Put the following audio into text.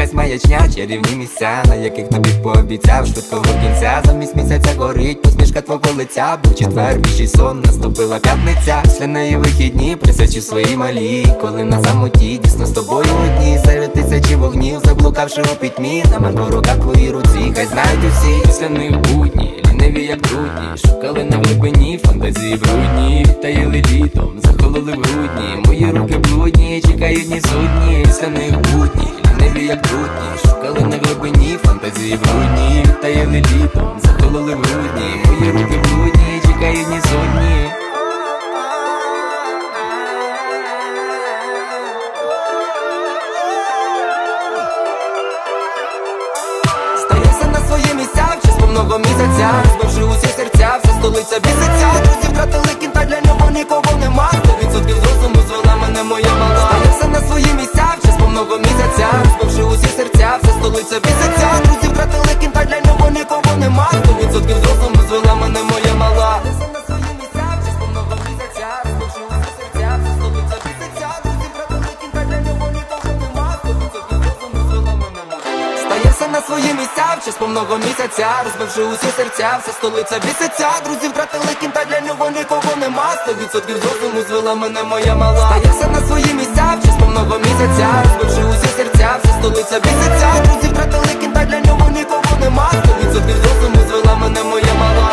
якась маячня, чарівні місця, на яких тобі пообіцяв швидкого кінця. Замість місяця горить посмішка твого лиця. Був четвер, віщий сон, наступила п'ятниця. Після неї вихідні присячу свої малі. Коли на самоті дійсно з тобою одні, серед тисячі вогнів, заблукавши у пітьмі. На мене рука твої руці, хай знають усі. Після них будні, ліниві як брудні, шукали на глибині фантазії брудні. Таїли літом, захололи в грудні, мої руки блудні, чекають ні судні. Після них будні, ліниві як брудні, шукали на глибині фантазії брудні. Таїли літом, захололи в грудні, мої руки блудні, чекають ні судні. Стаєшся на свої місця в час повного місяця, збивши усі серця, вся столиця біситься. Друзі втратили кінта, для нього нікого нема. 100% з розуму звела мене моя мала. Стаєшся на свої місця в час повного місяця, збивши усі серця, вся столиця біситься. Друзі втратили кінта, для нього нікого нема. 100% з розуму звела мене моя мала. Стаєшся на свої місця в час повного місяця, збивши усі серця, вся столиця біситься. Друзі втратили кінта, для нього нікого нема. 100% з розуму звела мене моя мала. Стаєшся на свої місця в час повного місяця, розбивши усі серця, вся столиця біситься. Друзі втратили кінта, для нього нікого нема. 100% з розуму звела мене моя мала. Стаєшся на свої місця в час повного місяця, розбивши усі серця, вся столиця біситься. Друзі втратили кінта, для нього нікого нема. 100% з розуму звела мене моя мала.